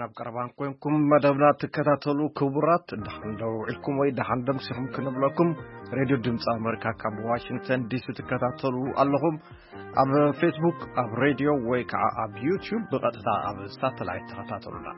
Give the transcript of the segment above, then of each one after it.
ኣብ ቀረባን ኮይንኩም መደብና ትከታተሉ ክቡራት ደው ኢልኩም ወይ ደሓንደም ሲኹም ክንብለኩም ሬድዮ ድምፂ ኣሜሪካ ካብ ዋሽንግተን ዲሲ ትከታተሉ ኣለኹም ኣብ ፌስቡክ ኣብ ሬድዮ ወይ ከዓ ኣብ ዩቲዩብ ብቐጥታ ኣብ ሳተላይት ተከታተሉና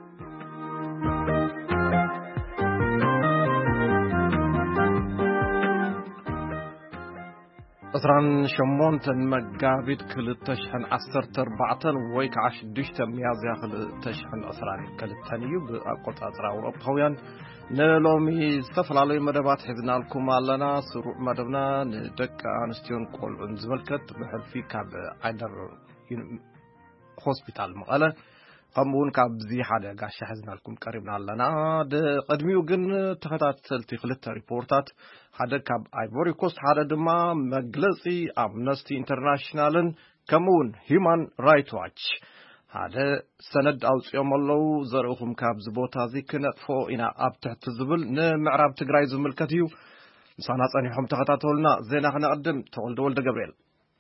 أسران شمونتن مجابيت كل تشحن عصر تربعتن ويك عشدش تميازيا كل تشحن أسران كل تانيو بقط أسرع وقويان نلومي سفر على مدبات حزنا لكم علىنا سروع مدبنا ندك أنستيون كل انزملكت بحل في كاب عدر هوسبيتال مقالة قمون كاب زي حدا قاش حزنا لكم قريبنا علىنا قدميو جن تخطات خلت ريبورتات حدا كاب ايفوري كوست حدا دما مجلسي امنستي انترناشنالن كمون هيومن رايت واتش حدا سند اوصيوم الله زرخم كاب زبوتا زي كنفو انا اب تحت زبل نمعرب تግራይ ዝምልከትዩ ምሳና ጸኒሖም ተኸታተሉና ዜና ክንቀድም ተወልደ ወልደ ገብርኤል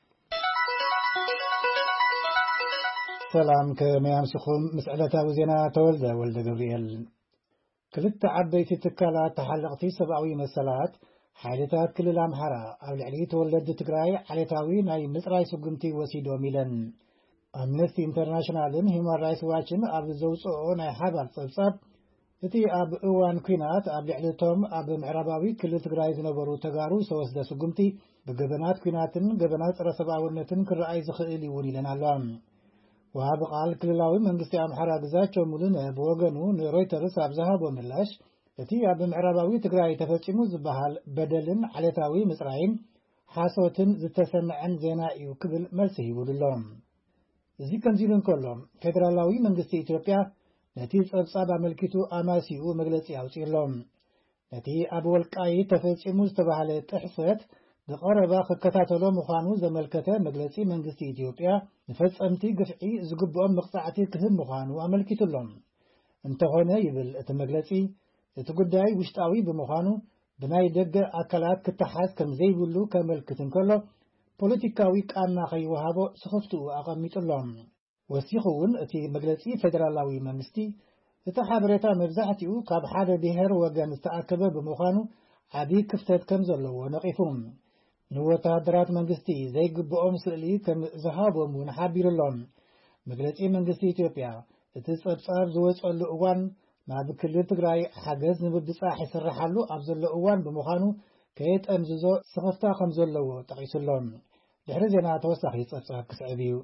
ሰላም ከመያምስኹም ምስዕለታዊ ዜና ተወልደ ወልደ ገብርኤል ክልተ ዓበይቲ ትካላት ተሓለቕቲ ሰብኣዊ መሰላት ሓይልታት ክልል ኣምሓራ ኣብ ልዕሊ ተወለድቲ ትግራይ ዓሌታዊ ናይ ምጽራይ ስጉምቲ ወሲዶም ኢለን ኣምነስቲ ኢንተርናሽናልን ሂውማን ራይትስ ዋችን ኣብ ዘውፅኦ ናይ ሓባር ጸብጻብ እቲ ኣብ እዋን ኩናት ኣብ ልዕሊቶም ኣብ ምዕራባዊ ክልል ትግራይ ዝነበሩ ተጋሩ ዝተወስደ ስጉምቲ ብገበናት ኩናትን ገበናት ፀረ ሰብኣውነትን ክረኣይ ዝኽእል ይውን ኢለን ኣለዋ وهذا قال كللاوي منغستي امحرا ግዛቸው ሙሉነ በወገኑ ንሮይተርስ ኣብዛሃቦ ምላሽ እቲ ኣብ ምዕራባዊ ትግራይ ተፈጺሙ ዝበሃል በደልን ዓለታዊ ምጽራይን ሓሶትን ዝተሰምዐን ዜና እዩ ክብል መልሲ ይውድሎም እዚ ከምዚሉን ከሎም ፌደራላዊ መንግስቲ ኢትዮጵያ ነቲ ጸብጻብ ኣመልኪቱ ኣማሲኡ መግለጺ ኣውፂሎም ነቲ ኣብ ወልቃይ ተፈጺሙ ዝተባሃለ ጥሕፈት ብቐረባ ክከታተሎ ምዃኑ ዘመልከተ መግለጺ መንግስቲ ኢትዮጵያ ንፈጸምቲ ግፍዒ ዝግብኦም መቕጻዕቲ ክህብ ምዃኑ ኣመልኪቱሎም እንተኾነ ይብል እቲ መግለጺ እቲ ጉዳይ ውሽጣዊ ብምዃኑ ብናይ ደገ ኣካላት ክትሓዝ ከም ዘይብሉ ከመልክት እንከሎ ፖለቲካዊ ቃና ከይወሃቦ ስኽፍትኡ ኣቐሚጡሎም ወሲኹ እውን እቲ መግለጺ ፌደራላዊ መንግስቲ እቲ ሓበሬታ መብዛሕትኡ ካብ ሓደ ብሔር ወገን ዝተኣከበ ብምዃኑ ዓብዪ ክፍተት ከም ዘለዎ ነቒፉ ንወታደራት መንግስቲ ዘይግብኦም ስእሊ ከም ዝሃቦም እውን ሓቢሩሎም መግለጺ መንግስቲ ኢትዮጵያ እቲ ጸብጻብ ዝወጸሉ እዋን ናብ ክልል ትግራይ ሓገዝ ንምብጻሕ ይስራሓሉ ኣብ ዘሎ እዋን ብምዃኑ ከየጠምዝዞ ስኽፍታ ከም ዘለዎ ጠቒሱሎም ድሕሪ ዜና ተወሳኺ ጸብጻብ ክስዕብ እዩ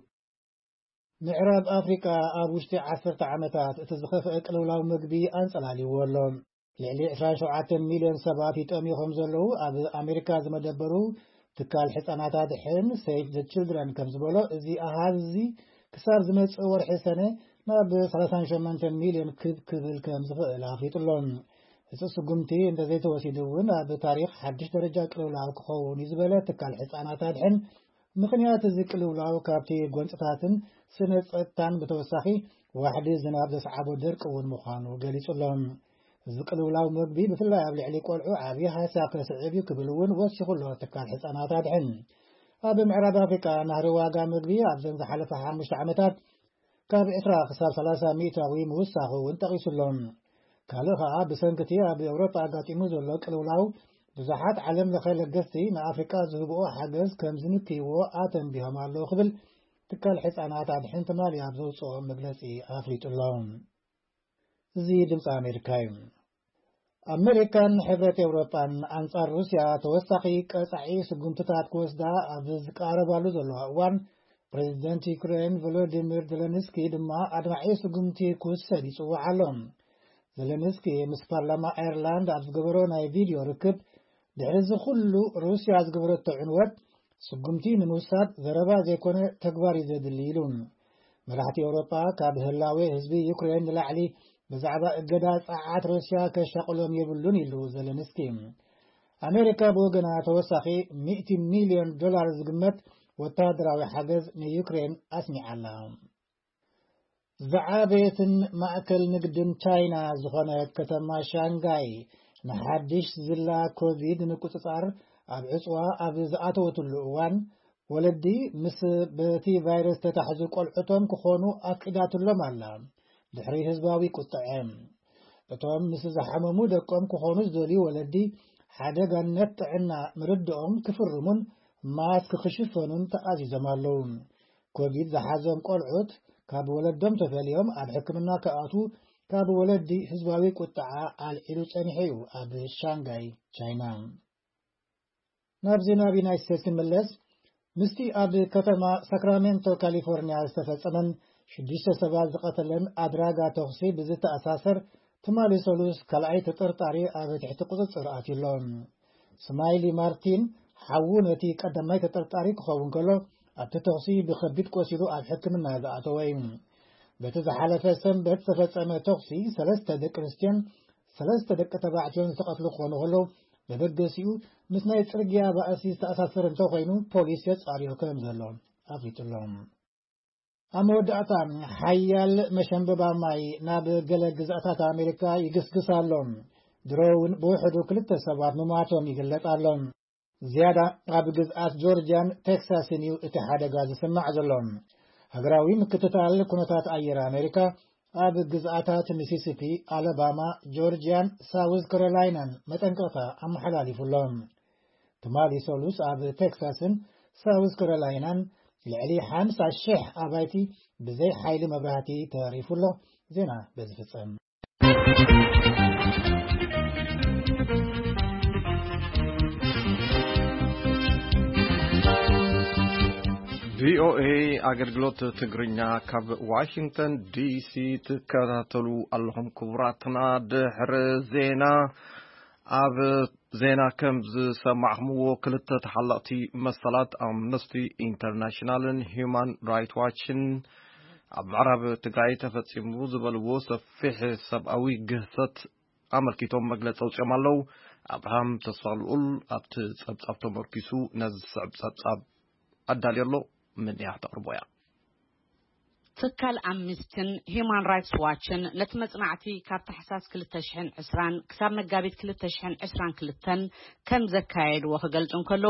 ምዕራብ ኣፍሪቃ ኣብ ውሽጢ 10 ዓመታት እቲ ዝኸፍአ ቅልውላው ምግቢ ኣንጸላሊዎ ኣሎ ልዕሊ 27 ሚልዮን ሰባት ይጠምዮም ዘለዉ ኣብ ኣሜሪካ ዝመደበሩ ትካል ሕፃናት ኣድሕን ሴቭ ዘ ችልድረን ከም ዝበሎ እዚ ኣሃዝ ክሳብ ዝመጽእ ወርሒ ሰነ ናብ 38 ሚልዮን ክብል ከም ዝኽእል ኣፍሊጡሎም እዚ ስጉምቲ እንተዘይተወሲዱ እውን ኣብ ታሪኽ ሓድሽ ደረጃ ቅልውላው ክኸውን እዩ ዝበለ ትካል ሕፃናት ኣድሕን ምኽንያት እዚ ቅልውላው ካብቲ ጎንፅታትን ስነ ፀጥታን ብተወሳኺ ዋሕዲ ዝናብ ዘስዓቦ ደርቂ እውን ምዃኑ ገሊጹሎም እዚ ቅልውላው ምግቢ ብፍላይ ኣብ ልዕሊ ቆልዑ ዓብዪ ሓሳብ ከስዕብ እዩ ክብል እውን ወሲኹሎ ትካል ሕፃናት ኣድሕን ኣብ ምዕራብ ኣፍሪቃ ናህሪ ዋጋ ምግቢ ኣብዘን ዝሓለፈ 5 ዓመታት ካብ 20 ክሳብ 30 ሚእታዊ ምውሳኹ እውን ጠቒሱሎም ካልእ ከዓ ብሰንኪቲ ኣብ ኤውሮጳ ኣጋጢሙ ዘሎ ቅልውላው ብዙሓት ዓለም ለኸ ለገስቲ ንኣፍሪቃ ዝህብኦ ሓገዝ ከም ዝንክይዎ ኣተንቢሆም ኣለዉ ክብል ትካል ሕፃናት ኣድሕን ትማሊ ኣብ ዘውፅኦ መግለጺ ኣፍሊጡሎም እዚ ድምፂ ኣሜሪካ እዩ ኣሜሪካን ሕብረት ኤውሮጳን ኣንጻር ሩስያ ተወሳኺ ቀጻዒ ስጉምትታት ክወስዳ ኣብ ዝቃረባሉ ዘለዋ እዋን ፕሬዚደንት ዩክሬን ቮሎዲሚር ዘለንስኪ ድማ ኣድማዒ ስጉምቲ ክውሰድ ይጽዋዕ ኣሎ ዘለንስኪ ምስ ፓርላማ ኣየርላንድ ኣብ ዝገበሮ ናይ ቪድዮ ርክብ ድሕሪ እዚ ኩሉ ሩስያ ዝገበረቶ ዕንወት ስጉምቲ ንምውሳድ ዘረባ ዘይኮነ ተግባር እዩ ዘድሊ ኢሉ መራሕቲ ኤውሮጳ ካብ ህላዌ ህዝቢ ዩክሬን ንላዕሊ ብዛዕባ እገዳ ጸዓት ሩስያ ከሻቕሎም የብሉን ኢሉ ዘለንስኪ ኣሜሪካ ብወገና ተወሳኺ $100 ሚልዮን ዝግመት ወታደራዊ ሓገዝ ንዩክሬን ኣስሚዓላ ዝዓበየትን ማእከል ንግድን ቻይና ዝኾነ ከተማ ሻንጋይ ንሓድሽ ዝላ ኮቪድ ንቁፅጻር ኣብ ዕፅዋ ኣብ ዝኣተወትሉ እዋን ወለዲ ምስ በቲ ቫይረስ ተታሕዙ ቆልዑቶም ክኾኑ ኣፍቂዳትሎም ኣላ ድሕሪ ህዝባዊ ቁጥዐም እቶም ምስ ዝሓመሙ ደቆም ክኾኑ ዝደልዩ ወለዲ ሓደጋነት ጥዕና ምርድኦም ክፍርሙን ማስክ ክሽፈኑን ተኣዚዞም ኣለዉ። ኮቪድ ዝሓዞም ቆልዑት ካብ ወለዶም ተፈልዮም ኣብ ሕክምና ከኣቱ ካብ ወለዲ ህዝባዊ ቁጥዓ ኣልዒሉ ጸኒሑ እዩ ኣብ ሻንጋይ ቻይና። ናብ ዜና ዩናይትድ ስቴትስ ንመለስ። ምስቲ ኣብ ከተማ ሳክራሜንቶ ካሊፎርኒያ ዝተፈጸመን 6 ሰባት ዝቐተለን ኣድራጋ ተኽሲ ብዝተኣሳሰር ትማሊ ሰሉስ ካልኣይ ተጠርጣሪ ኣብ ትሕቲ ቁፅፅር ኣትዩሎም። ስማይሊ ማርቲን ሓዉ ነቲ ቀዳማይ ተጠርጣሪ ክኸውን ከሎ ኣብቲ ተኽሲ ብከቢድ ቆሲሉ ኣብ ሕክምና ዝኣተወ እዩ። በቲ ዝሓለፈ ሰንበት ዝተፈጸመ ተኽሲ 3 ደቂ ኣንስትዮን 3 ደቂ ተባዕትዮን ዝተቐትሉ ክኾኑ ከለዉ በበገሲኡ ምስ ናይ ጽርግያ ባእሲ ዝተኣሳሰረ እንተኾይኑ ፖሊስ የጻርዮ ከም ዘሎ ኣፍሊጡሎም። ኣብ መወዳእታ ሓያል መሸንበባ ማይ ናብ ገለ ግዝኣታት ኣሜሪካ ይግስግስ ኣሎ። ድሮውን ብውሕዱ 2 ሰባት ምማቶም ይግለጽ ኣሎ። ዝያዳ ኣብ ግዝኣት ጆርጅያን ቴክሳስን እዩ እቲ ሓደጋ ዝስማዕ ዘሎ። ሃገራዊ ምክትታል ኩነታት ኣየር ኣሜሪካ ኣብ ግዝኣታት ሚሲሲፒ፣ ኣለባማ፣ ጆርጅያን፣ ሳውዝ ካሮላይናን መጠንቀቕታ ኣመሓላሊፉሎም። ትማሊ ሰሉስ ኣብ ቴክሳስን ሳውዝ ካሮላይናን ልዕሊ 50,000 ኣባይቲ ብዘይ ሓይሊ መብራህቲ ተሪፉሎ። ዜና በዝፍጸም ቪኦኤ አገልግሎት ትግርኛ ካብ ዋሽንግተን ዲሲ ትከታተሉ ኣለኹም። ክቡራትና ድሕሪ ዜና ኣብ ዜና ከም ዝሰማዕኽምዎ 2 ተሓለቕቲ መሰላት ኣምነስቲ ኢንተርናሽናልን ሂውማን ራይት ዋችን ኣብ ምዕራብ ትግራይ ተፈጺሙ ዝበልዎ ሰፊሕ ሰብኣዊ ግህሰት ኣመልኪቶም መግለፂ ኣውፅኦም ኣለዉ። ኣብርሃም ተስፋልኡል ኣብቲ ጸብጻብ ተመርኪሱ ነዚ ጸብጻብ ኣዳልየሎ من يحتقربويا تكال أمنستن هيومان رايتس واتشن لتمصنعتي كاب تحساس 2020 كساب مقابيت 2020 كلتن كم زكايد وخجلتن كلو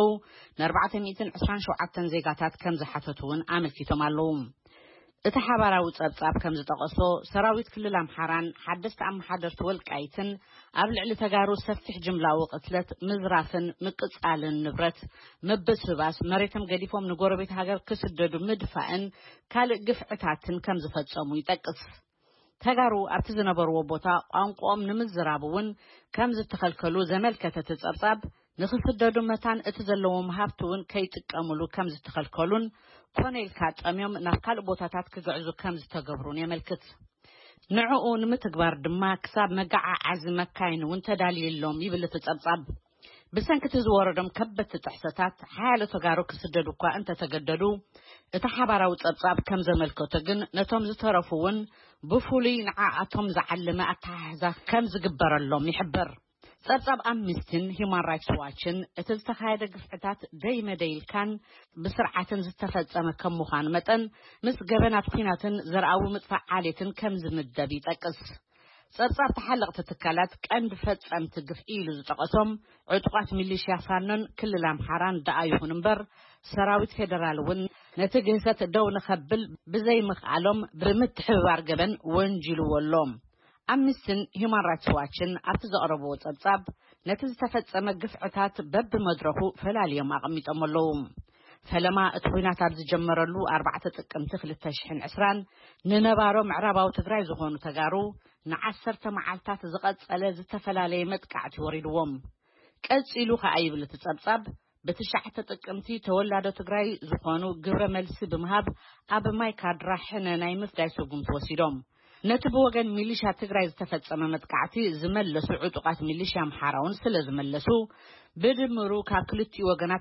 427 زيغاتات كم زحفتون عامل كيتم اللوم اتحابراو ጸብጻብ ከም ዝጠቀሶ ሰራዊት ክልል አምሓራን ሓደስተ ኣመሓደርቲ ወልቃይትን ኣብ ልዕሊ ተጋሩ ሰፊሕ ጅምላዊ ቅትለት ምዝራፍን ምቅጻልን ንብረት መበስባስ መሬትም ገዲፎም ንጎረቤት ሃገር ክስደዱ ምድፋእን ካልእ ግፍዕታትን ከም ዝፈጸሙ ይጠቅስ። ተጋሩ ኣብቲ ዝነበርዎ ቦታ ቋንቋኦም ንምዝራብውን ከም ዝተኸልከሉ ዘመልከተ ጸብጻብ ንኽስደዱ መታን እቲ ዘለዎም ሃብቱን ከይጥቀሙሉ ከም ዝተኸልከሉን ኮኔል ካጠምዮም ናብ ካልእ ቦታታት ክግዕዙ ከም ዝተገብሩን የመልክት። ንዕኡ ንምትግባር ድማ ክሳብ መጋዓዓዚ መካይን ተዳልየሎም ይብል እቲ ጸብጻብ። ብሰንኪቲ ዝወረዶም ከበድቲ ጥሕሰታት ሓያሎ ተጋሩ ክስደዱ እኳ እንተተገደዱ እቲ ሓባራዊ ጸብጻብ ከም ዘመልከቶ ግን ነቶም ዝተረፉውን ብፍሉይ ንዓኣቶም ዝዓለመ ኣተሓሕዛ ከም ዝግበረሎም ይሕበር። ጸብጻብ ኣምነስቲን ሂውማን ራይትስ ዋችን እቲ ዝተኻየደ ግፍዕታት ደይመደይልካን ብስርዓትን ዝተፈጸመ ከም ምዃኑ መጠን ምስ ገበናት ኩናትን ዘርኣዊ ምጥፋእ ዓሌትን ከም ዝምደብ ይጠቅስ። ጸብጻብ ተሓለቕቲ ትካላት ቀንዲ ፈጸምቲ ግፍ ኢሉ ዝጠቐሶም ዕጡቓት ሚሊሽያ ፋኖን ክልል ኣምሓራን ደኣይኹን እምበር ሰራዊት ፌደራል እውን ነቲ ግህሰት ደው ንኸብል ብዘይምኽኣሎም ብምትሕብባር ገበን ወንጅልዎሎም። ኣምነስቲን ሂውማን ራይትስ ዋችን ኣብቲ ዘቕረብዎ ጸብጻብ ነቲ ዝተፈጸመ ግፍዕታት በብመድረኹ ፈላልዮም ኣቐሚጦም ኣለዉ። ፈለማ እቲ ኩናት ኣብ ዝጀመረሉ 4 ጥቅምቲ 2020 ንነባሮ ምዕራባዊ ትግራይ ዝኾኑ ተጋሩ ን10 መዓልታት ዝቐጸለ ዝተፈላለየ መጥቃዕቲ ወሪድዎም። ቀጺሉ ከዓ ይብል እቲ ጸብጻብ በ9 ጥቅምቲ ተወላዶ ትግራይ ዝኾኑ ግብረ መልሲ ብምሃብ ኣብ ማይካድራ ሕነ ናይ ምፍዳይ ሰጉምቲ ወሲዶም። ነቲ ብወገን ሚሊሻ ትግራይ ዝተፈጸመ መጥቃዕቲ ዝመለሱ ዕጡቓት ሚሊሻ ኣምሓራውን ስለ ዝመለሱ ብድምሩ ካብ ክልቲኡ ወገናት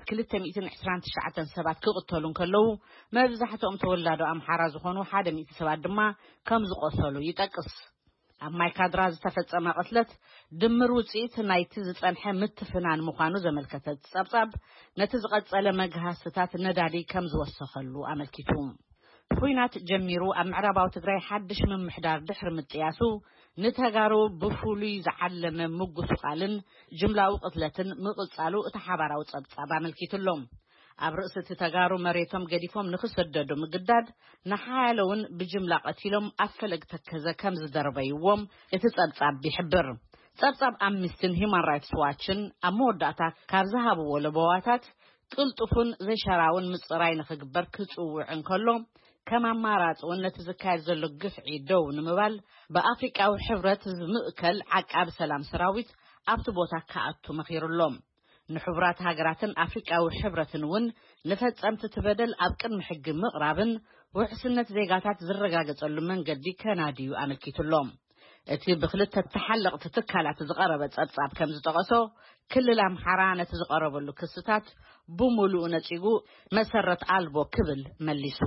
229 ሰባት ክቕተሉን ከለዉ መብዛሕትኦም ተወላዶ ኣምሓራ ዝኾኑ 100 ሰባት ድማ ከም ዝቆሰሉ ይጠቅስ። ኣብ ማይካድራ ዝተፈጸመ ቅትለት ድምር ውጽኢት ናይቲ ዝጸንሐ ምትፍናን ምዃኑ ዘመልከተ ጸብጻብ ነቲ ዝቐጸለ መግሃስታት ነዳዲ ከም ዝወሰኸሉ ኣመልኪቱ። ኩናት ጀሚሩ ኣብ ምዕራባዊ ትግራይ ሓድሽ ምምሕዳር ድሕሪ ምጥያሱ ንተጋሩ ብፍሉይ ዝዓለመ ምጉሱ ቃልን ጅምላዊ ቅትለትን ምቕጻሉ እቲ ሓባራዊ ጸብጻብ ኣመልኪቱሎም። ኣብ ርእሲ ተጋሩ መሬቶም ገዲፎም ንኽሰደዱ ምግዳድ ንሓያለውን ብጅምላ ቀቲሎም ኣፈለግ ተከዘ ከም ዝደርበይዎም እቲ ጸብጻብ ይሕብር ጸብጻብ ኣምነስቲን ሂውማን ራይትስ ዋችን ኣብ መወዳእታ ካብ ዝሃብዎ ለበዋታት ቅልጡፍን ዘይሸራውን ምጽራይ ንኽግበር ክጽውዕ እንከሎ ከም ኣማራጺ ነቲ ዝካየድ ዘሎ ግፍዒ ደው ንምባል በኣፍሪቃዊ ሕብረት ዝምእከል ዓቃቢ ሰላም ሰራዊት ኣብቲ ቦታ ከኣቱ መኺሩሎም ንሕቡራት ሃገራትን ኣፍሪቃዊ ሕብረትን እውን ንፈጸምቲ ትበደል ኣብ ቅድሚ ሕጊ ምቕራብን ውሕስነት ዜጋታት ዝረጋገጸሉ መንገዲ ከናድዩ ኣመልኪቱሎም እቲ ብክልተ ተሓለቕቲ ትካላት ዝቐረበ ጸብጻብ ከም ዝጠቐሶ ክልል ኣምሓራ ነቲ ዝቐረበሉ ክስታት ብሙሉእ ነጺጉ መሰረት ኣልቦ ክብል መሊሱ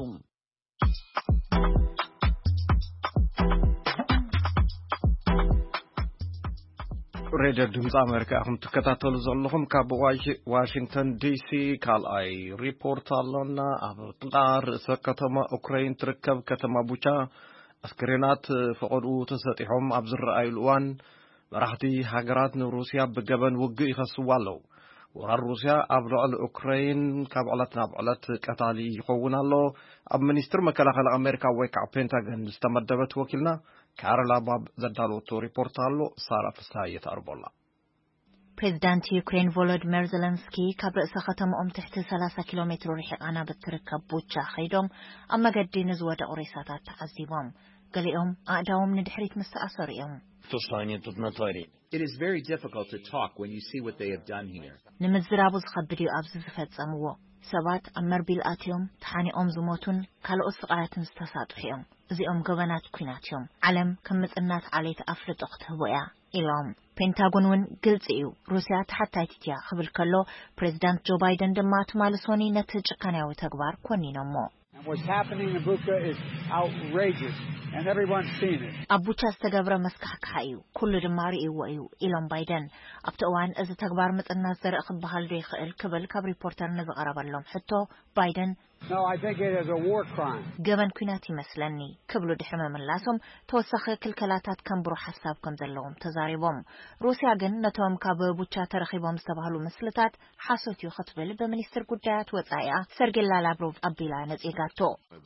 ሬድዮ ድምፂ ኣሜሪካ ኣኹም ትከታተሉ ዘለኹም ካብ ዋሽንግተን ዲሲ ካልኣይ ሪፖርት ኣሎና ኣብ ጥቓ ርእሰ ከተማ ኡክራይን ትርከብ ከተማ ቡቻ ኣስክሬናት ፈቐድኡ ተሰጢሖም ኣብ ዝረኣዩሉ እዋን መራሕቲ ሃገራት ንሩስያ ብገበን ውግእ ይኸስዋ ኣለዉ ወራር ሩስያ ኣብ ልዕሊ ኡክራይን ካብ ዕለት ናብ ዕለት ቀታሊ ይኸውን ኣሎ ኣብ ሚኒስትር መከላኸሊ ኣሜሪካ ወይ ከዓ ፔንታገን ዝተመደበት ወኪልና ካሮላ ባብ ዘዳለወቶ ሪፖርት ኣሎ ሳራ ፍስሓየ ተቕርበላ ፕሬዚዳንት ዩክሬን ቮሎዲሚር ዘለንስኪ ካብ ርእሰ ከተማኦም ትሕቲ 30 ኪሎ ሜትር ርሒቓና ብትርከብ ቡቻ ኸይዶም ኣብ መገዲ ንዝወደቑ ሬሳታት ተዓዚቦም ገሊኦም ኣእዳዎም ንድሕሪት ምስ ተኣሰሩ እዮም It is very difficult to talk when you see what they have done here. ንምዝራቡ ዝኸብድ እዩ ኣብዚ ዝፈጸምዎ ሰባት ኣብ መርቢል ኣትዮም ተሓኒቖም ዝሞቱን ካልኦት ስቃያትን ዝተሳጥሑ እዮም እዚኦም ገበናት ኩናት እዮም ዓለም ከም ምጽናት ዓሌት ኣፍልጦ ክትህቦ እያ ኢሎም ፔንታጎን እውን ግልጽ እዩ ሩስያ ተሓታይት እያ ክብል ከሎ ፕሬዚዳንት ጆ ባይደን ድማ ትማሊ ሶኒ ነቲ ጭካናዊ ተግባር ኮኒኖሞ What's happening in Bucha is outrageous, and everyone's seen it. አቡቻ ዝተገብረ መስካሕካሕ እዩ ኩሉ ድማ ርእይዎ እዩ ኢሎም ባይደን ኣብቲ እዋን እዚ ተግባር ምጽናት ዘርኢ ክበሃል ዶ ይኽእል ክብል ካብ ሪፖርተር ንዝቐረበሎም ሕቶ ባይደን No, I think it is a war crime. ገበን ኩናት ይመስለኒ ክብሉ ድሕሪ መምላሶም ተወሳኺ ክልከላታት ከም ብሩህ ሓሳብ ከም ዘለዎም ተዛሪቦም ሩስያ ግን ነቶም ካብ ቡቻ ተረኺቦም ዝተባህሉ ምስልታት ሓሶት እዩ ክትብል በሚኒስትር ጉዳያት ወጻኢኣ ሰርጌይ ላቭሮቭ ኣቢላ ነጺጋቶ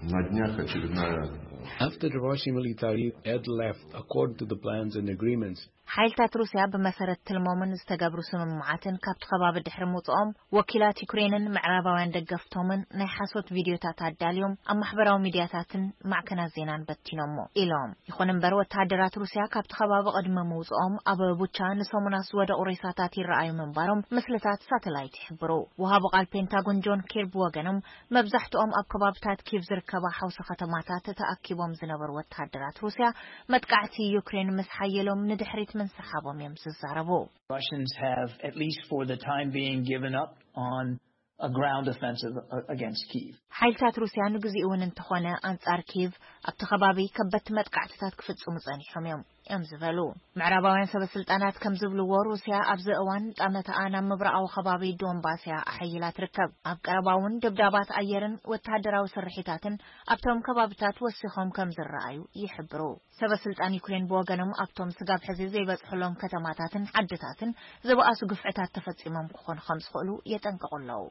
After the Russian military had left according to the plans and agreements ሓይልታት ሩስያ ብመሰረት ትልሞምን ዝተገብሩ ስምምዓትን ካብቲ ከባቢ ድሕሪ ምውጽኦም ወኪላት ዩክሬንን ምዕራባውያን ደገፍቶምን ናይ ሓሶት ቪድዮታት ኣዳልዮም ኣብ ማሕበራዊ ሚድያታትን ማዕከናት ዜናን በቲኖሞ ኢሎም ይኹን እምበር ወታደራት ሩስያ ካብቲ ከባቢ ቅድሚ ምውጽኦም ኣብ ቡቻ ንሰሙናት ዝወደቑ ሬሳታት ይረኣዩ ምንባሮም ምስልታት ሳተላይት ይሕብሩ ወሃቢ ቃል ፔንታጎን ጆን ኪርቢ ወገኖም መብዛሕትኦም ኣብ ከባቢታት ኪየቭ ዝርከባ ሓውሲ ከተማታት ተኣኪቦም ዝነበሩ ወታደራት ሩስያ መጥቃዕቲ ዩክሬን ምስ ሓየሎም ንድሕሪት Russians have, at least for the time being, given up on a ground offensive against Kyiv. ሓይልታት ሩስያ ንግዚኡን እንተኾነ አንጻር ኪየቭ ኣብቲ ከባቢ ከበድቲ መጥቃዕትታት ክፍጽሙ ጸኒሖም እዮም ዝበሉ ምዕራባውያን ሰበስልጣናት ከም ዝብልዎ ሩስያ ኣብዚ እዋን ጣመታኣ ናብ ምብራቃዊ ከባቢ ዶንባስያ ኣሕይላ ትርከብ ኣብ ቀረባውን ድብዳባት ኣየርን ወታደራዊ ስርሒታትን ኣብቶም ከባቢታት ወሲኾም ከም ዝረኣዩ ይሕብሩ ሰበስልጣን ዩክሬን ብወገኖም ኣብቶም ስጋብ ሕዚ ዘይበጽሕሎም ከተማታትን ዓድታትን ዝበኣሱ ግፍዕታት ተፈጺሞም ክኾኑ ከም ዝኽእሉ የጠንቅቑለው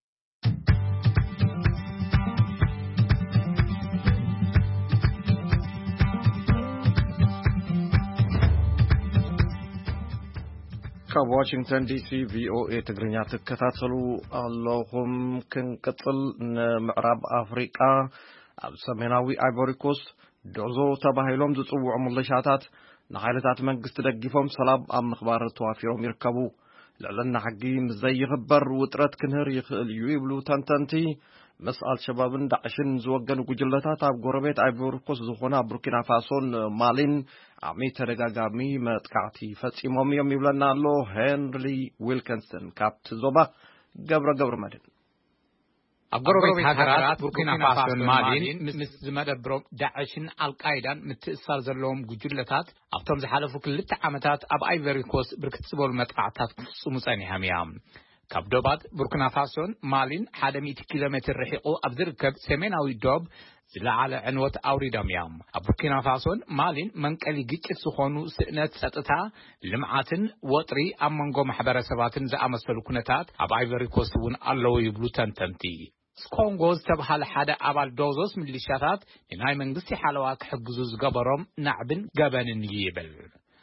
ካብ ዋሽንግተን ዲሲ ቪኦኤ ትግርኛ ትከታተሉ ኣለኹም ክንቅጽል ንምዕራብ ኣፍሪቃ ኣብ ሰሜናዊ አይቮሪ ኮስት ዶዞ ተባሂሎም ዝጽውዑ ምልሻታት ንሓይልታት መንግስቲ ደጊፎም ሰላም ኣብ ምኽባር ተዋፊሮም ይርከቡ ልዕልና ሕጊ ምዘይኽበር ውጥረት ክንህር ይኽእል እዩ ይብሉ ተንተንቲ ምስ አልሸባብን ዳዕሽን ዝወገኑ ጉጅለታት ኣብ ጎረቤት አይቮሪ ኮስት ዝኾነ ቡርኪና ፋሶን ማሊን ዓሚ ተደጋጋሚ መጥቃዕቲ ፈጺሞም እዮም ይብለና ኣሎ ሄንሪ ዊልኪንሰን ካብቲ ዞባ ገብረ መድን ኣብ ጎረቤት ሃገራት ቡርኪና ፋሶን ማሊን ምስ ዝመደብሮም ዳዕሽን አልቃይዳን ምትእስሳር ዘለዎም ጉጅለታት ኣብቶም ዝሓለፉ 2 ዓመታት ኣብ አይቮሪ ኮስት ብርክት ዝበሉ መጥቃዕትታት ክፍጽሙ ጸኒሖም እዮም ካብ ዶባት ቡርኪና ፋሶን ማሊን 100 ኪሎ ሜትር ርሒቑ ኣብ ዝርከብ ሰሜናዊ ዶብ ዝለዓለ ዕንወት ኣውሪዶም እዮም ኣብ ቡርኪና ፋሶን ማሊን መንቀሊ ግጭት ዝኾኑ ስእነት ጸጥታ ልምዓትን ወጥሪ ኣብ መንጎ ማሕበረሰባትን ዝኣመሰሉ ኩነታት ኣብ ኣይቨሪ ኮስት እውን ኣለዉ ይብሉ ተንተንቲ ኮንጎ ዝተባሃለ ሓደ ኣባል ዶዞስ ሚሊሻታት ናይ መንግስቲ ሓለዋ ክሕግዙ ዝገበሮም ናዕብን ገበንን ይብል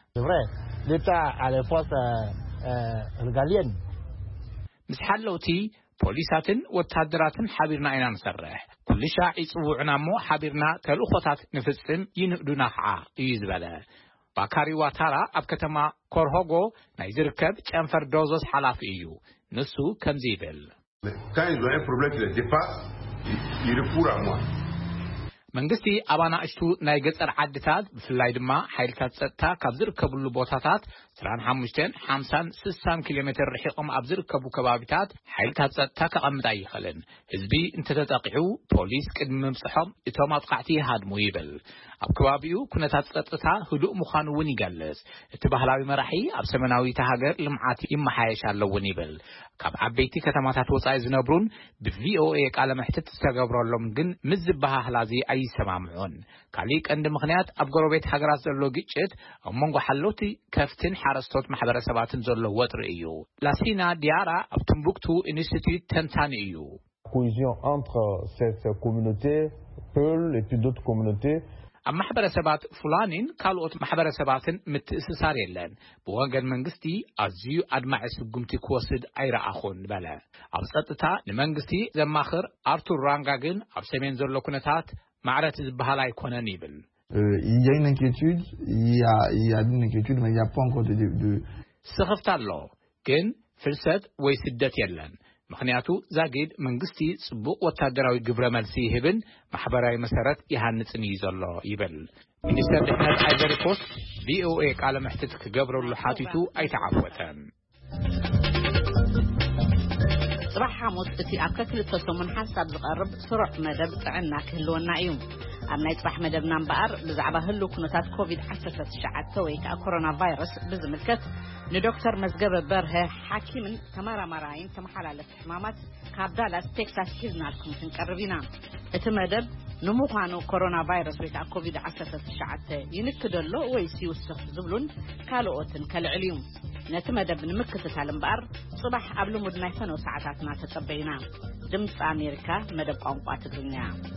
ምስ ሓለውቲ ፖሊሳትን ወታደራትን ሓቢርና ኢና ንሰርሕ ኩልሻ ይጽውዑና እሞ ሓቢርና ተልእኾታት ንፍጽም ይንእዱና ከዓ እዩ ዝበለ ባካሪ ዋታራ ኣብ ከተማ ኮርሆጎ ናይ ዝርከብ ጨንፈር ዶዞስ ሓላፊ እዩ ንሱ ከምዚ ይብል quand ils ont un problème qui les dépasse ils recourent à moi መንግስቲ ኣባና እሽቱ ናይ ገጠር ዓድታት ብፍላይ ድማ ሓይልታት ጸጥታ ካብ ዝርከብሉ ቦታታት 25 50 60 ኪሎሜትር ርሒቆም ኣብ ዝርከቡ ከባቢታት ሓይልታት ጸጥታ ከቐምጣ ይኽእልን ህዝቢ እንተተጠቂዑ ፖሊስ ቅድሚ ምብጽሖም እቶም ኣጥቃዕቲ ይሃድሙ ይብል ኣብ ከባቢኡ ኩነታት ጸጥታ ህዱእ ምዃኑ እውን ይገልጽ እቲ ባህላዊ መራሒ ኣብ ሰሜናዊት ሃገር ልምዓት ይመሓየሽ ኣለውን ይብል ካብ ዓበይቲ ከተማታት ወጻኢ ዝነብሩን ብቪኦኤ ቃለ መሕትት ዝተገብረሎም ግን ምዝባህላዚ ኣይሰማምዑን ካሊእ ቀንዲ ምኽንያት ኣብ ጎረቤት ሃገራት ዘሎ ግጭት ኣብ መንጎ ሓለውቲ ከፍትን ሓረስቶት ማሕበረሰባትን ዘሎ ወጥሪ እዩ ላሲና ዲያራ ኣብ ቲምቡክቱ ኢንስቲትዩት ተንታኒ እዩ cohésion entre cette communauté Peul et puis d'autres communautés ኣብ ማሕበረሰባት ፉላኒን ካልኦት ማሕበረሰባትን ምትእስሳር የለን ብወገን መንግስቲ ኣዝዩ ኣድማዕ ስጉምቲ ክወስድ ኣይረኣኹን በለ ኣብ ጸጥታ ንመንግስቲ ዘማኽር ኣርቱር ራንጋ ግን ኣብ ሰሜን ዘሎ ኩነታት ማዕረት ዝበሃል ኣይኮነን ይብል il y a une inquiétude il y a une inquiétude mais il y a pas encore de ስኽፍታ ኣሎ ግን ፍልሰት ወይ ስደት የለን ምክንያቱ ዛጊድ መንግስቲ ጽቡቕ ወታደራዊ ግብረ መልሲ ይህብን ማሕበራዊ መሰረት ይሃንጽን እዩ ዘሎ ይብል ሚኒስተር ድሕነት ኣይቨሪ ኮስት ቪኦኤ ቃለ መሕትት ክገብረሉ ሓቲቱ ኣይተዓወተን صباح حمود እቲ ኣብ ክልተ ሰሙን ሓሳብ ዝቐርብ ስሩዕ መደብ ጥዕና ክህልወና እዩ ኣብ ናይ ጽባሕ መደብና እምበኣር ብዛዕባ ህሉ ኩነታት ኮቪድ-19 ወይ ከዓ ኮሮና ቫይረስ ብዝምልከት ንዶክተር መዝገበ በርሀ ሓኪምን ተመራማራይን ተመሓላለፍቲ ሕማማት ካብ ዳላስ ቴክሳስ ሒዝናልኩም ክንቀርብ ኢና እቲ መደብ ንምዃኑ ኮሮና ቫይረስ ወይ ከዓ ኮቪድ-19 ይንክደሎ ወይስ ይውስኽ ዝብሉን ካልኦትን ከልዕል እዩ ነቲ መደብ ንምክትታል እምበኣር ጽባሕ ኣብ ልሙድ ናይ ፈነው ሰዓታትና ተጸበይና ድምፂ ኣሜሪካ መደብ ቋንቋ ትግርኛ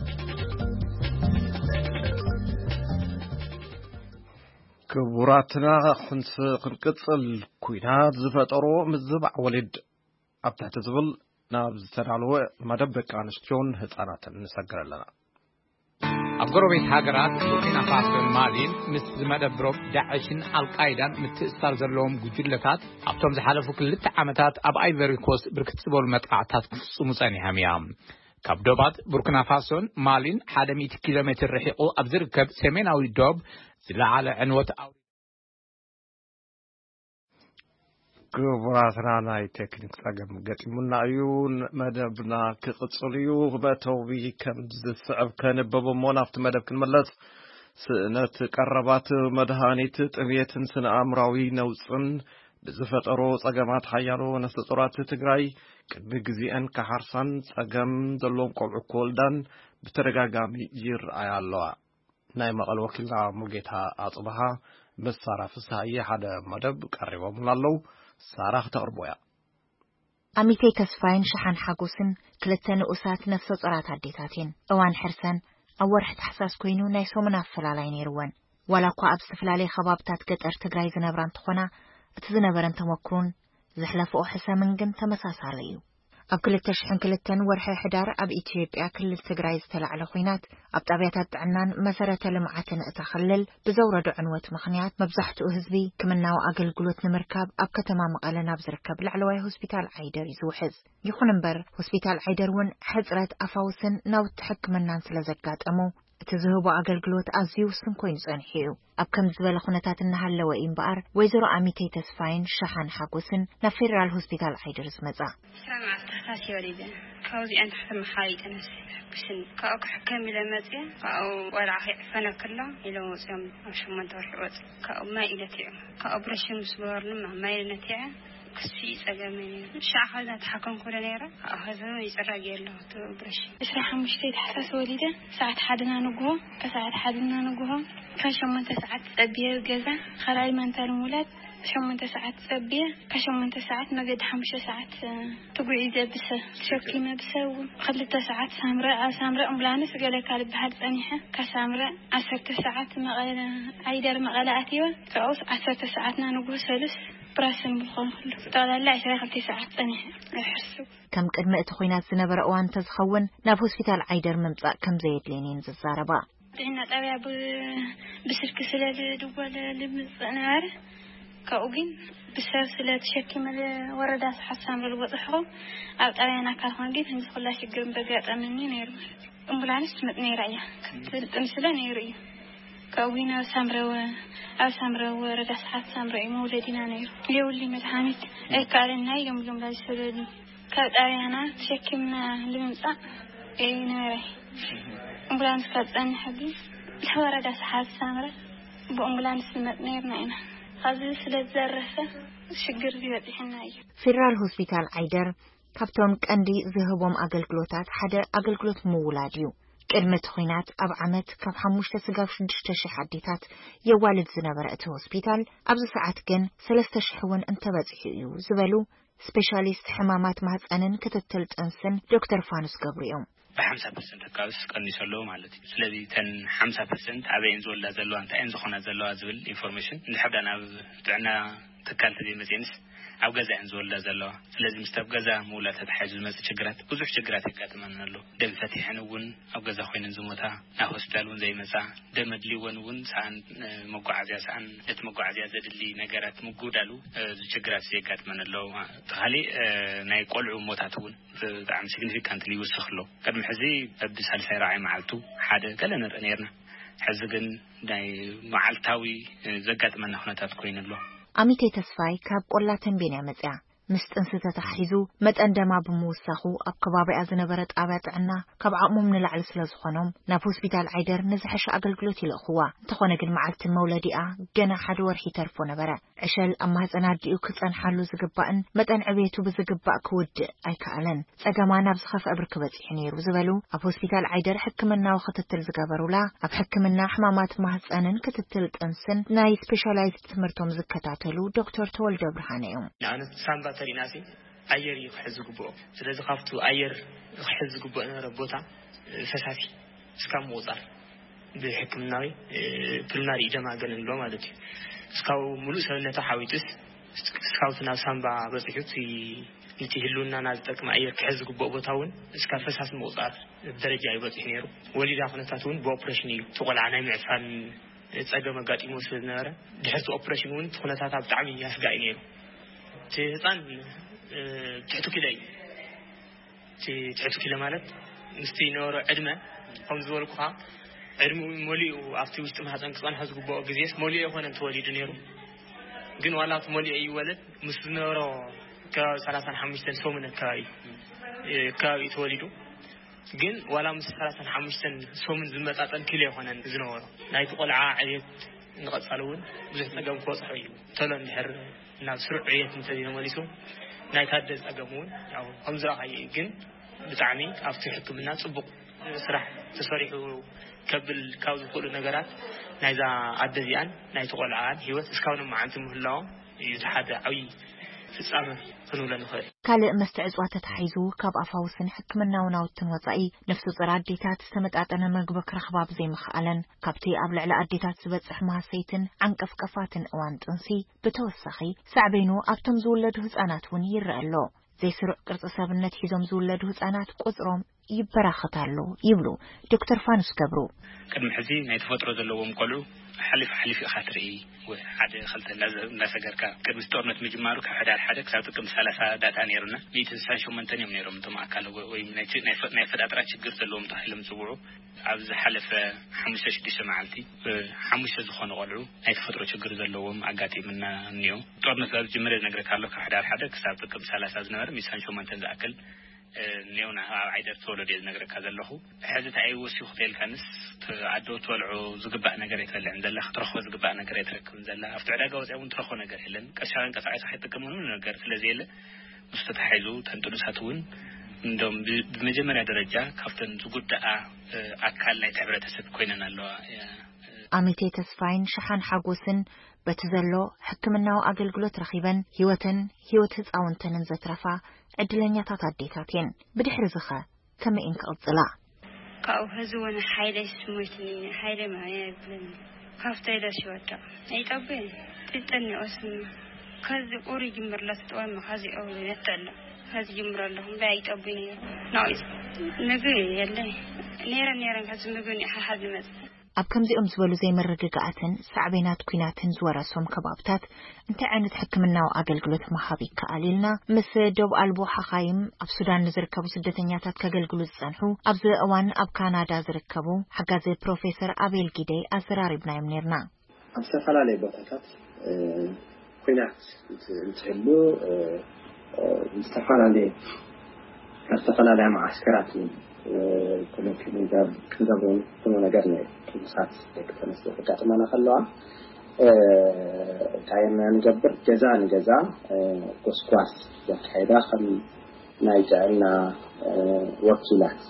ክቡራትና ክንቅጽል ኩናት ዝፈጠሮ ምዝባዕ ወሊድ ኣብ ትሕቲ ዝብል ናብ ዝተዳለወ መደብ ደቂ ኣንስትዮን ህፃናትን ንሰግረለና ኣብ ጎረቤት ሃገራት ቡርኪና ፋሶን ማሊን ምስ ዝመደብሮም ዳዕሽን አልቃይዳን ምትእስሳር ዘለዎም ጉጅለታት ኣብቶም ዝሓለፉ ክልተ ዓመታት ኣብ ኣይቨሪ ኮስት ብርክት ዝበሉ መጥቃዕትታት ክፍጽሙ ጸኒሖም እዮም ካብ ዶባት ቡርኪና ፋሶን ማሊን 100 ኪሎ ሜትር ርሒቑ ኣብ ዝርከብ ሰሜናዊ ዶብ ዝለዓለ ዕንወት ክቡራትና ናይ ቴክኒክ ጸገም ገጢሙና እዩ መደብና ክቕጽል እዩ በተውቢ ከም ዝስዕብ ከንበቦ ናብቲ መደብ ክንመለስ ስእነት ቀረባት መድሃኒት ጥምየትን ስነ አእምራዊ ነውፅን ብዝፈጠሮ ጸገማት ሓያሎ ነስተጾራት ትግራይ ቅድሚ ግዜአን ካሓርሳን ጸገም ዘሎም ቆልዑ ክወልዳን ብተደጋጋሚ ይርአያ ኣለዋ ናይ መቐለ ወኪልና ሙልጌታ ኣጽባሃ ምስ ሳራ ፍስሓየ ሓደ መደብ ቀሪቦም ኣለው ሳራህ ተቅርቦያ ኣሚተይ ተስፋይን ሸሓን ሓጎስን ክልተ ንኡሳት ነፍሰ ጾራት ኣዴታትን እዋን ሕርሰን ኣብ ወርሒ ታሕሳስ ኮይኑ ናይ ሶሙን ኣፈላላይ ነይርወን ዋላ እኳ ኣብ ዝተፈላለየ ከባብታት ገጠር ትግራይ ዝነብራ እንትኾና እቲ ዝነበረን ተመክሮን ዝሕለፈኦ ሕሰምን ግን ተመሳሳሊ እዩ ኣብ 2002 ወርሒ ሕዳር ኣብ ኢትዮጵያ ክልል ትግራይ ዝተላዕለ ኩናት ኣብ ጣብያታት ጥዕናን መሰረተ ልምዓትን እታ ክልል ብዘውረዶ ዕንወት ምኽንያት መብዛሕትኡ ህዝቢ ክምናዊ ኣገልግሎት ንምርካብ ኣብ ከተማ መቐለ ናብ ዝርከብ ላዕለዋይ ሆስፒታል ዓይደር ይዝውሕዝ ይኹን እምበር ሆስፒታል ዓይደር እውን ሕጽረት ኣፋውስን ናውቲ ሕክምናን ስለዘጋጠሙ እቲ ዝህቦ ኣገልግሎት ኣዝዩ ውስን ኮይኑ ጸኒሑ እዩ ኣብ ከም ዝበለ ኩነታት እናሃለወ እምበኣር ወይዘሮ ኣሚተይ ተስፋይን ሸሓን ሓጎስን ናብ ፌደራል ሆስፒታል ዓይደር ዝመጻ سمعت تحساسي وليدة كوزي أنت حسب محايد أنا بسن كأك حكام إلى مزية أو ولا عخي فنا كله إلى وزيم عشان ما تروح وز كأو ما إلى تعب كأبرش مسبار لما ما إلى نتيعة كسي سجمني شعخنا تحكم كل نيرة هذا يسرق يله تبرش إسرح مشتي تحسس وليدة ساعة حدنا نجوا كساعة حدنا نجوا كشم من تسعة أبيه جزء خلال من تلمولات شو من تسعة سبية كشو من تسعة ما قد 5 ساعات تقعد بس شكلي ما بسوي خلت ساعات سامرة أمبلانس قال كارب بهاد ثانية كسامرة 10 ساعات عيدر مغلاتيوه فعوس 10 ساعاتنا نقول سلس براسن بالخون كله طالع لا 10 ساعات ثانية أحسب كم قدمت خوينات زنبر أوان تزخون ناب هوسبيتال عيدر ممطأ كم زيت لينين ززاربا عندنا طبيعة بسرك سلال دول لمزنار كأوجين بسلسلة شكل من وردات حسام للوضحهم أو طبيعنا كالهون جيت هنز خلاش يقرن بقات أمني نيرو أمبلانس متني رأيه كتمثلا نيرو كأوجين أو سامرة وردات حسام رأي مولدنا نيرو يولي متحانيت كارنا يوم جملة السلالي كطبيعنا شكل من لمزع نيرو أمبلانس كاتن حبي وردات حسام رأي بأمبلانس متني رأينا هذا سلسلة زرفة شجر بيوتحنا فيرال هوسبيتال عيدر كابتن كاندي ذهبهم أجلجلوتات حدا أجلجلوت مولاديو كلمة خوينات أب عمت كاب 5 سقاف 6 حديثات يوالد زنبرة هوسبيتال أبز ساعات كن 3 شحون انتبتحيو زبالو سبيشاليست حمامات مهتأنن كتتلت أنسن دكتور فانوس جابريوم ب50% كاس قنيسلو مالتي سلازي تن 50% عبين زولا زلو انت ان زخنا زلو ازبل انفورميشن نحبنا تعنا تكالت دي مزينس او غزا ان زولا زلو سلازي مستب غزا مولا تتحاجز مز شجرات بزح شجرات يقاتمنا له دم فتحن ون او غزا خوين زموتا نا هوسبيتالون زي مسا دمدلي ون سان مقعزيا سان ات مقعزيا زدلي نغرات مغودالو شجرات يقاتمنا له تخالي ناي قلعو موتاتون عم significant لي وسخلو قدم حزي بسال سيراعي معلتو حدا قال نرنا حزقن داي معلتاوي زقات من خناتات كوينلو أميتي تسفاي كاب ولا تنبين مزع مستنسة تحيزو متأندما بموسخو أقباب أزنبرت أبات عنا كاب عقمو من العل سلازخونهم نافوس بيتال عيدر نزحش أقلقلوتي الأخوة تخونق المعلت المولادئة جنا حدور حي ترفون برا عشال أما هزانا ديو كتان حالو زقباءن متأن عبيتو بزقباء كود أي كألن سأقامانا بزخف أبركبت حنير وزبالو أبوس بيتال عيدر حكمنا وخطتل زقابرولا أب حكمنا حمامات مهزانن كتتلت أنسن ناي سبيشالايزد تمرتهم زكتاتلو دكتور تولد برهانيهم تريناسي أير يحز جبوه سلذ خافتو أير يحز جبوه ربوتا فسافي سكام وزار بحكمناوي برناري جماعة قلنا لهم هذا سكاو ملوس هنا تحاويتس سكاو تنا سامبا بسيط في يتهلونا نازتك ما أير يحز جبوه بتاون سكاف فساف موزار بدرجة يبتهنيرو ولي داخلنا تاتون بأوبريشني تقول عنا معفان تأجمع قاتي موسى نارا بحث أوبريشنون تقول تاتاب تعمي يسقينيرو تهتان تحتو كده مالت نستينور عدمة هم زول قها عدم مولي وعفتي وسط مهزان كمان هزقوا بقى جزيس مولي هو أنت ولي دنيرو جن ولا مولي أي ولد مسنورو كثلاثة 5 سنة من كاي تولدوا جن ولا 3 سومن زمتاتن كليه هونن زنورو ناي تقول عادي نقص علون بزح تقام كوس حي تلون نهر ناس سرعية مثلين ماليسو ناي تهدز أقامون أو همزة هاي جن بتعمي أفتح كم الناس بق سرح تصريح قبل كاوز كل نجارات ناي ذا عدزيان ناي تقول عاد هو تسكون مع أنتم هلا يتحدى عوي تسأمه كالي مستعزوات تحيزو كاب أفاوسن حكمنا وناوتن وطائي نفس زراد ديتات استمتعت أنا مقبك رخباب زي مخألن كابتي أبلع لأديتات سبتسح مهاسيتن عن كفكفاتن أوان تنسي بتوسخي سعبينو أبتم زولد هزاناتون يرألو زي سرق قرص سابنت حيزم زولد هزانات قزرهم يبراختالو يبلو دكتور فانوس كبرو كدم حزين هاي تفطروا ذلوهم قلو حلف خاطري وحد خلت الناس جركا كدم ستورنت مجمارو كحدا الحدك ساعتكم 3 داتا نيرنا ميتن شو من تاني يوم تما كانوا وي نايفد أدراك شجر ذلوهم تحلم زوعو عاوز حلف 5 معلتي 5 زخون قلو هاي تفطروا شجر ذلوهم عقاتي منا نيو ستورنت جمرة نجرك كارلو كحدا الحدك ساعتكم 3 زنار ميتن شو من تنزأكل نيونا عيدر تولو ديال نقرأ كذا له حاجة عيوسي خطيل كنس عدو تولعو زقباء نقرأ يتلع عند الله ترخو زقباء نقرأ يتركب عند الله أفتح علاقة وزعون ترخو نقرأ هلن كشان كسعي صحيح تكملون نقرأ تلزيل مستتحيزو تنتلو ساتون عندهم بمجمع درجة كفتن زقود أكل لا يتعبر تسب كويننا الله أميتي تسفاين شحن حقوسن بتزلو حكمنا وأقلقلو ترخيبا هيوت هزاونتن زترفا عدلنيا تاتديتاتين بدحر زخا كما إنك أطلع كأو هزونا حيلة سموتني حيلة معايا بلن كافتا إذا شواتا أي طبين تتني أسمي كذي أوري جمر لستوان مخازي أولي يتلا هذي جمر لهم باي طبين نايس نقول يلي نيرا كذي مقولني حد مثل أب كم زي زولو زي مرققاتن سعبينات كويناتن زورسهم كبابتات انت عند حكمنا وأقلقلوت محابي كاليلنا مس دوب ألبو حخايم أب سودان نزركبو سدتنياتات كالقلقلوت زنحو أب زي أوان أب كندا زركبو حقا زي بروفيسور أبيل جيدي أزراري بنايم نيرنا أب سفلا لي بوتاتات كوينات نتحلو نستفلا لي معسكرات كنا كنا نقرنا كمسات كنسلو فقط ما نخلوها كاينا نجبر جزاء كسكواس يحيدا خم نايجعلنا وكيلات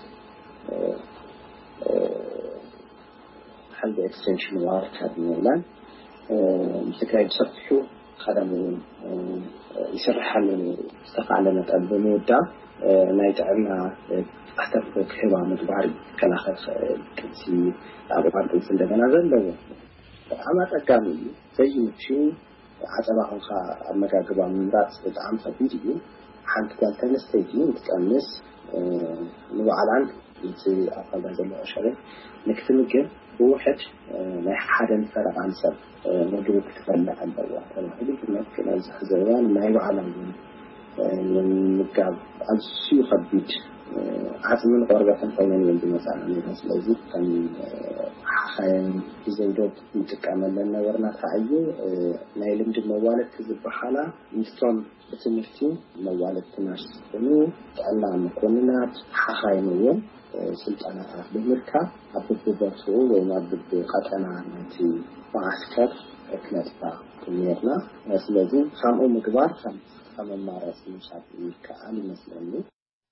حل اكستنشن وارك هذا الميلان مسكاين شرحوا خدموا يشرح لنا استقعلنا تقدموا دا نايجعلنا أحتفظ كهوا متباري كان آخر كنسي أبغى أقول سند جنازة لو أما تكمل زي شو عجبهم خا أما كجبا من رأس العام فبيجي حنت قال تنستيجي نتكلمس لو على يصير أقل هذا الأشياء نكتب كده بواحد ما حدا فرق عن سب نجوم تفعلنا عن بوا أنا هذي كنا زمان ما يعلم من مكاب الشيء خبيت عزمن قربة فيني يلدي مثلا الناس لازم كان حين يزيدوا متكامل لنا ورنا تعيو نايلم دم موالد كذب بحالة نستون بتمرتين موالد تناش إنه تعلم مكونات حين سلطنة بمركا أبوبوباتو وما بقطعنا نتي معسكر كنتبا كميرنا لازم خامو مقبار خام مارس مشابه كأني مثلاً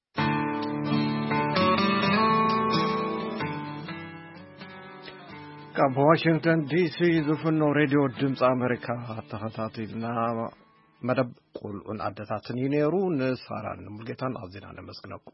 كاب واشنطن دي سي زفنو راديو دمص أمريكا تخطاطيلنا مدب قول أن عدتاتن ينيرو نساران ملقيتان أزينا نمسكناكم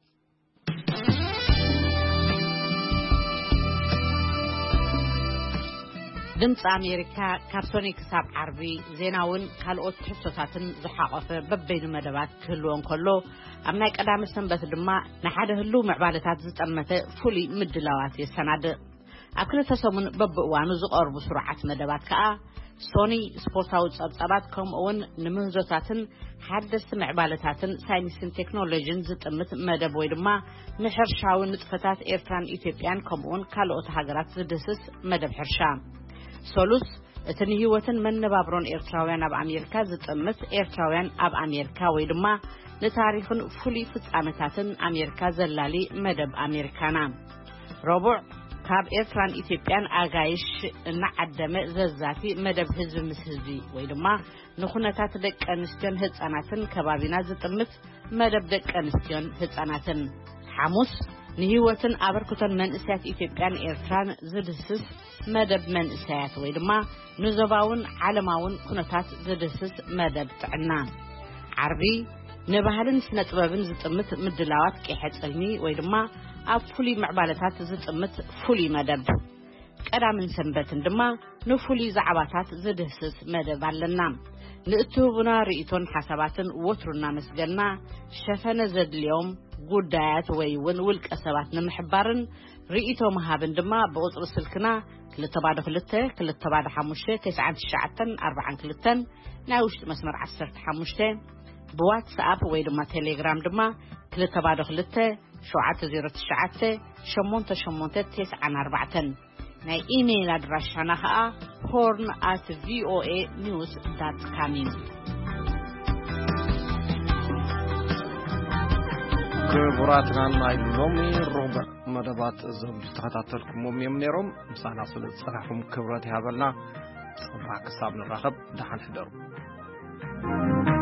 دمص أمريكا كابسوني كساب عربي زيناون كالوت حسوساتن زحاقفة ببين مدبات كلون كله أمنا قدام السنبت دما نحاده اللو معبالتات زتأمته فولي مدلاوات السناد أكل تسمون ببوانو زقر بسرعة مدبات كأ سوني سبورتاوت أبطاباتكم أون نمهزوتاتن حدث معبالتاتن ساينسين تكنولوجين زتأمت مدب ويدما محرشاون نتفتات إيرتران إثيوبيان كمون كالوت هاجرات زدسس مدب حرشا سولوس تنهيوتن من نبابرون إيرتراويان أب أمريكا زتأمت إيرتراويان أب أمريكا ويدما لتاريخن فولي فتامتاتن أمريكا زلالي مدب أمريكانا ربع كاب إيرتران إثيوبيان أغايش نعدم زازاتي مدب حزب مسحزبي ويدما نخونتات دك أنستيون هتساناتن كبابينا زتأمت مدب دك أنستيون هتساناتن حموس نهيوتن أبركتن من إسيات إثيوبيان إيرتران زدسس مدب من إسيات ويدما نزباون علماون كونتات زدسس مدب تعنا عربي نبهلن سنتبابن زتأمت مدلاوات كيحت علمي ويدما أفولي معبالتات زتأمت فولي مدب قدامن سنبتن دما نفولي زعباتات زدسس مدب علنا نأتوبنا رئيتون حساباتن وترنا مسجلنا شفنا زد اليوم قدايات ويون ولك أساباتنا محبارن رئيتو مهابن دما بغضر سلكنا كل تبعد خلته كل تبعد حموشته 9 شعتن 4 كلتن ناوش مسمر 10 حموشته بواتساب ويدما تيليجرام دما كل تبعد خلته 709 889 ناي إيميل أدرسنا ها horn@voanews.com ክቡራትና ናይ ሎሚ ሮበ መደባት እዞም ዝተኸታተልኩሞም እዮም ነይሮም ምሳና ስለ ዝፀናሕኩም ክብረት ይሃበልና ፅባሕ ክሳብ ንራኸብ ደሓን ሕደሩ